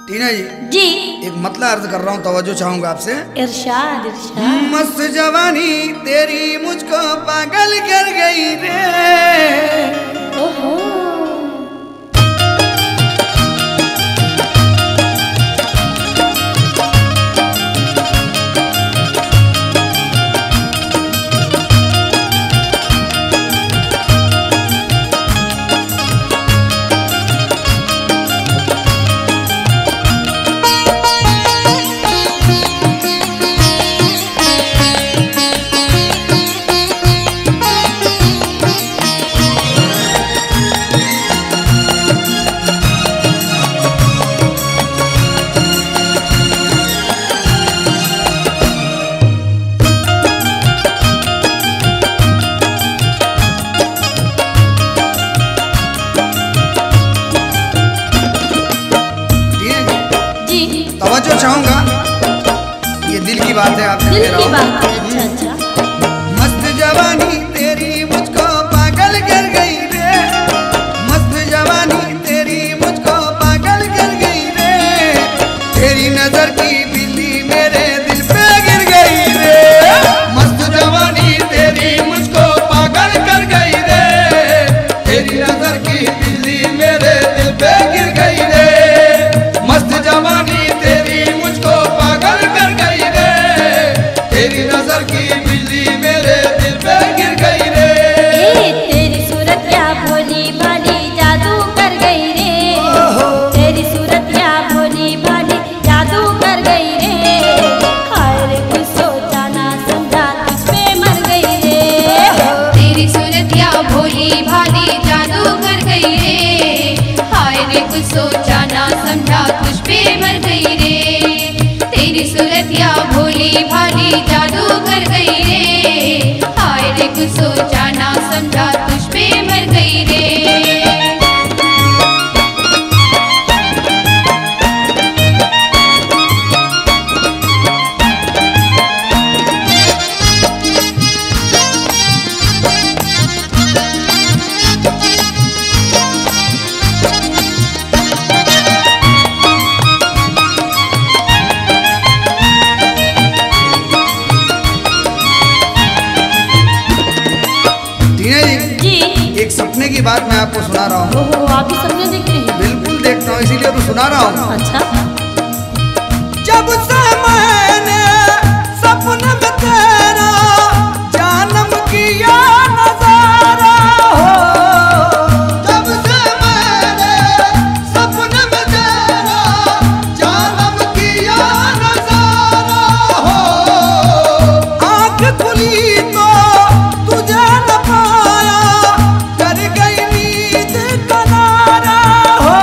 टीना जी जी एक मतला अर्ज कर रहा हूँ, तवज्जो चाहूंगा आपसे। इरशाद इरशाद। मस्त जवानी तेरी मुझको पागल कर गई रे। ओहो तवज्जो चाहूंगा, ये दिल की बात है, आपसे दिल कह रहा की हूं। बात है। अच्छा अच्छा। मस्त जवानी तेरी मुझको पागल कर गई रे। मस्त जवानी तेरी मुझको पागल कर गई रे। तेरी नजर की बिल्ली मेरे दिल पे गिर गई रे। मस्त जवानी तेरी मुझको पागल कर गई रे। तेरी नजर की बिल्ली मेरे दिल पे गिर गई रे। मस्त जवानी तेरी मुझको पागल कर गई रे। तेरी नजर की बिजली मेरे दिल पे गिर गई रे। तेरी सूरत क्या भोली भाली जादू कर गई रे। तेरी सूरत क्या भोली भाली जादू कर गई रे। हाय रे कुछ सोचा ना समझा तुझ पे मर गई रे। तेरी सूरत क्या भोली भाली जादू कर गई रे। हाय रे कुछ सोचा ना समझा तुझ पे मर गई रे। तेरी सूरत क्या भोली भाली जादू कर गई रे। हाय रे कुछ सोचा ना समझा तुझ पे मर गई रे। टीना जी जी एक सपने की बात मैं आपको सुना रहा हूँ। ओहो आप भी सपने देखते हैं? बिल्कुल देखता हूँ, इसीलिए तो सुना रहा हूँ। अच्छा जब से मैंने सपने में तेरा जन्म किया नजारा हो। जब से मैंने सपने में तेरा जन्म किया नजारा हो। आँख खुली तो तुझे न पाया, कर गई नींद किनारा हो।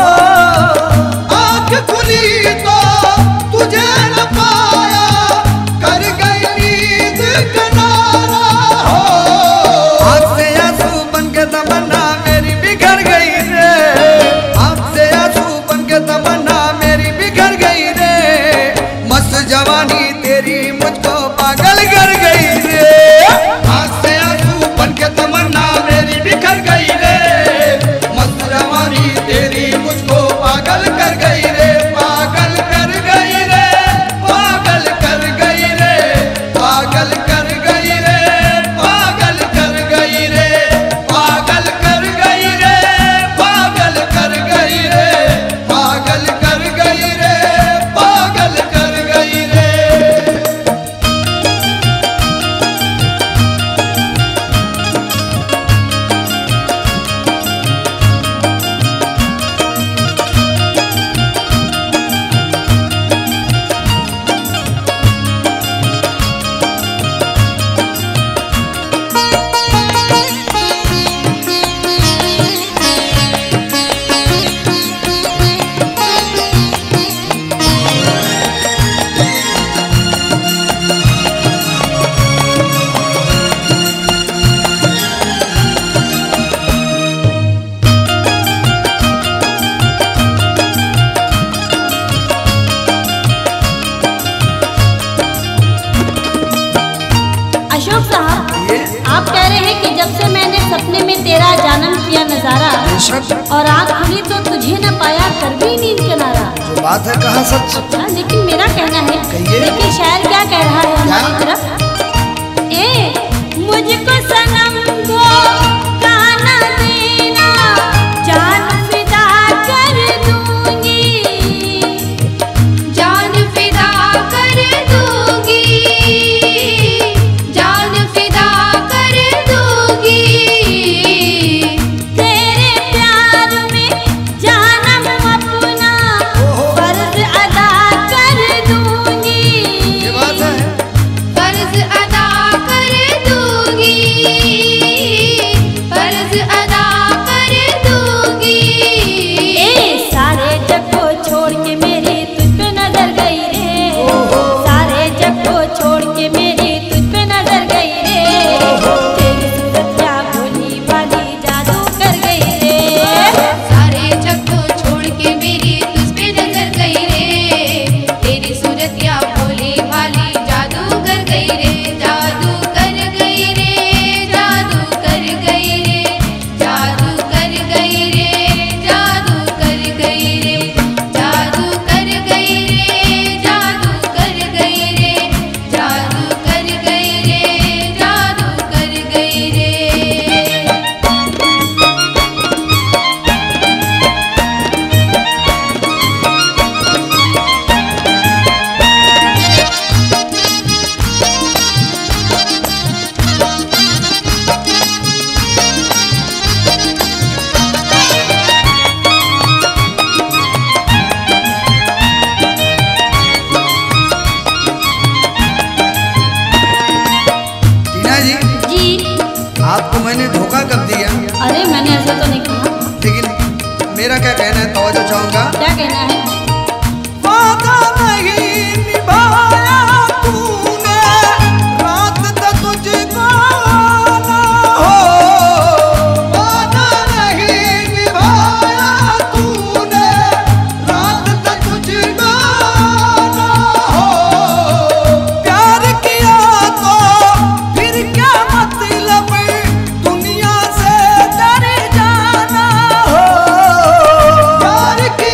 आँख खुली तो तुझे न पाया, कर गई नींद किनारा हो। आँख से आंसू बन के तमन्ना मेरी बिखर गई रे। आँख से आंसू बन के तमन्ना मेरी बिखर गई रे। मस्त जवानी तेरी मुझको पागल कर गई रे। आँख से आंसू बन के तमन्ना मेरी बिखर गई रे। मस्त जवानी तेरी मुझको पागल कर गई रे। पागल कर गई रे। पागल कर गई रे। पागल कर गई रे। पागल कर गई रे। पागल कर गई रे। पागल कर गई रे। पागल कर गई रे। पागल कर गई रे। और आँख खुली तो तुझे न पाया, कर भी नींद किनारा। जो बात बात है कहाँ सच। अच्छा, लेकिन मेरा कहना है, कहिए। देखिए शायर क्या कह रहा है हमारी तरफ। मुझको सनम को गाना देना, जान फिदा कर दूंगी, जान फिदा कर दूंगी, जान फिदा कर दूंगी, तेरे प्यार में जानम अपना फर्ज अदा कर दूंगी। ये बात है। फर्ज अदा कर दूंगी, फर्ज अदा कर दूंगी। सारे जग को छोड़ के मेरी तुझ पे नजर गई रे, सारे जग को छोड़ के मेरी तुझ पे नजर गई रे, तेरी सूरत क्या भोली भाली जादू कर गई रे। सारे जग को छोड़ के मेरी तुझ पे नजर गई रे, तेरी सूरत क्या भोली भाली जादू कर गई रे, जादू कर गई रे, जादू कर गई रे, जादू कर गई रे, जादू कर गई रे, जादू कर गई रे, जादू कर गई रे, जादू कर गई रे, जादू कर गई रे। टीना जी, जी, आपको मैंने धोखा कब दिया? अरे मैंने ऐसा तो नहीं कहा। लेकिन मेरा क्या कहना है, तवज्जो चाहूंगा। क्या कहना है? वादा नहीं निभाया तूने, रात तक तुझको ना हो। वादा नहीं निभाया तूने, रात तक तुझको ना हो। प्यार किया तो फिर क्या मतलब, दुनिया से डर जाना हो। प्यार किया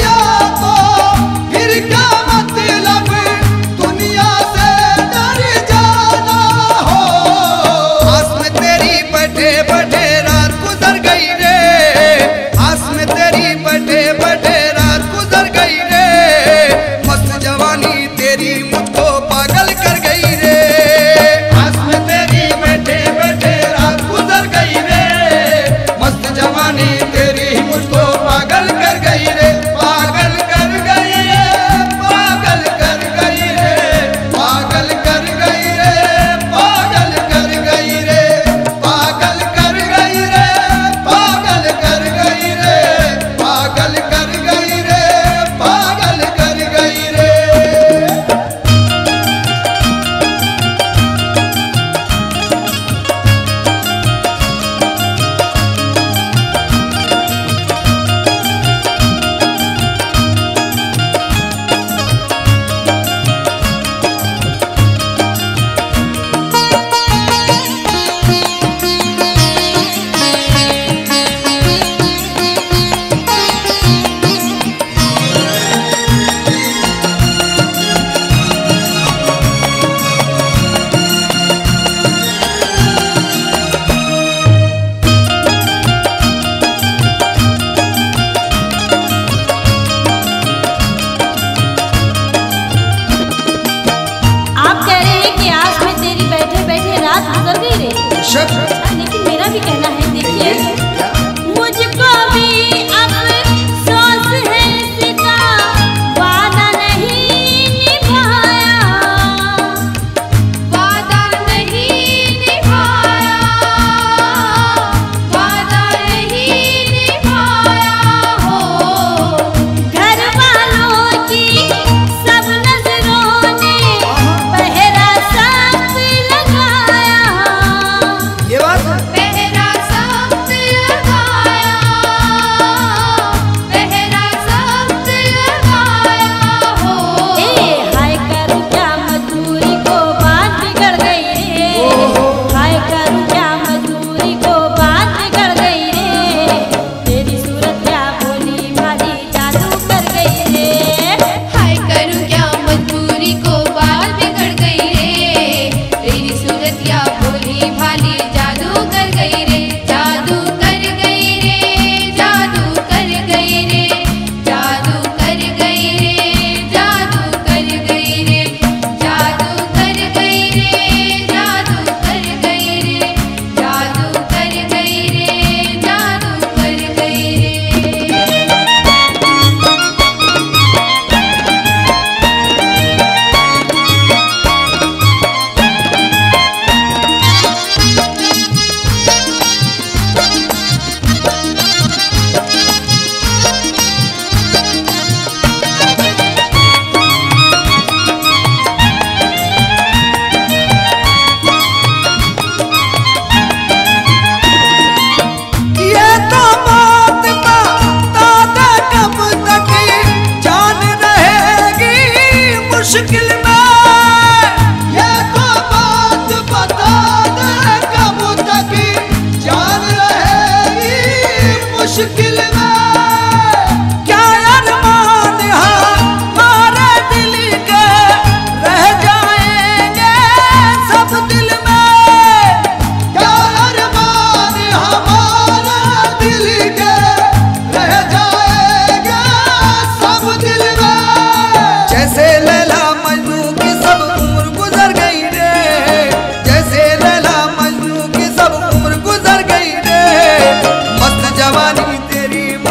मुश्किल में क्या अरमान हमारे दिल के रह जाएंगे सब दिल में। क्या अरमान हमारे दिल के रह जाएंगे सब दिल में। जैसे लैला मजनू की सब उम्र गुजर गई रे, जैसे लैला मजनू की सब उम्र गुजर गई रे। मस्त जवानी तेरी